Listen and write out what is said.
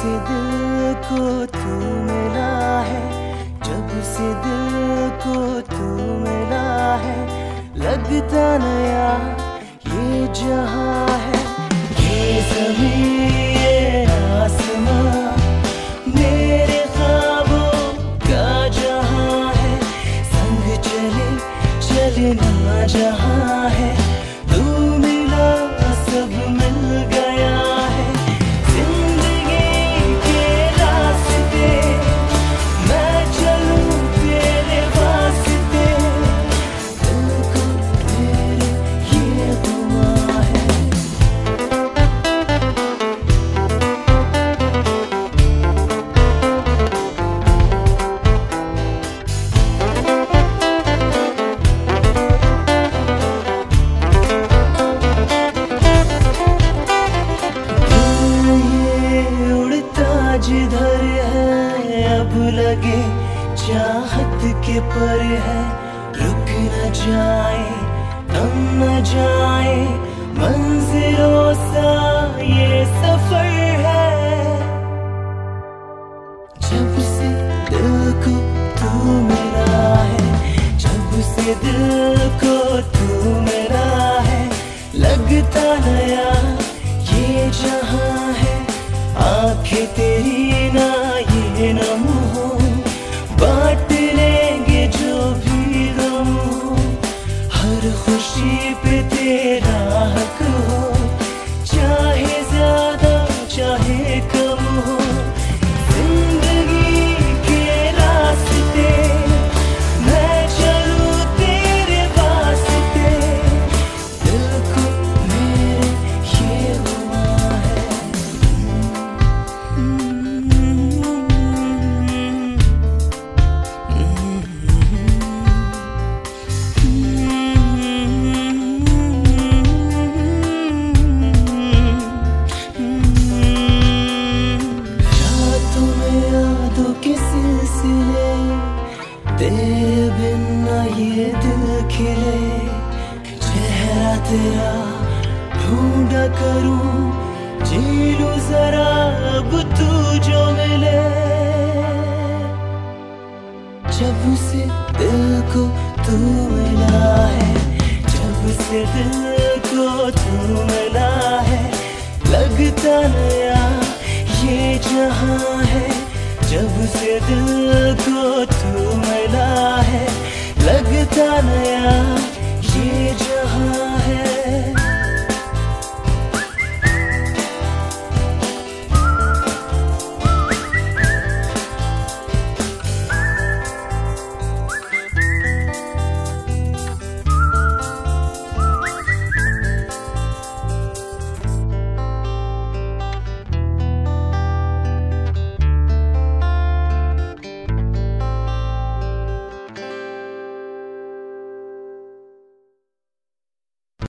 से दिल को तू मिला है, जब से दिल को तू मिला है, लगता नया ये जहां है। ये ज़मीं ये आसमां मेरे ख्वाबों का जहां है, संग चले चलना जहां है, तू मिला सब मिल गया है। जिंदगी के रास्ते मैं चलूं तेरे वास्ते, दिल को मेरे ये दुआ है। जिधर है अब लगे चाहत के पर है, रुक न जाए थम न जाए, मंजिलों सा ये सफर है। जब से दिल को तू मिला है, जब से दिल को तू मिला है, लगता नया ये जहां है। आंखें तेरी ना ये नम हो, बांट लेंगे जो भी गम हो, हर खुशी पे तेरा हक हो, चाहे ज्यादा चाहे कम हो। जिंदगी के रास्ते मैं चलूं तेरे वास्ते, दिल को मेरे ये हुआ है। के सिलसिले तेरे बिन ना ये दिल खिले, चेहरा तेरा ढूंढा करूं, जी लूं जरा अब तू जो मिले। जब से दिल को तू मिला है, जब से दिल को तू मिला है, लगता नया ये जहां है। जब से दिल को तू मिला है, लगता नया ये जहां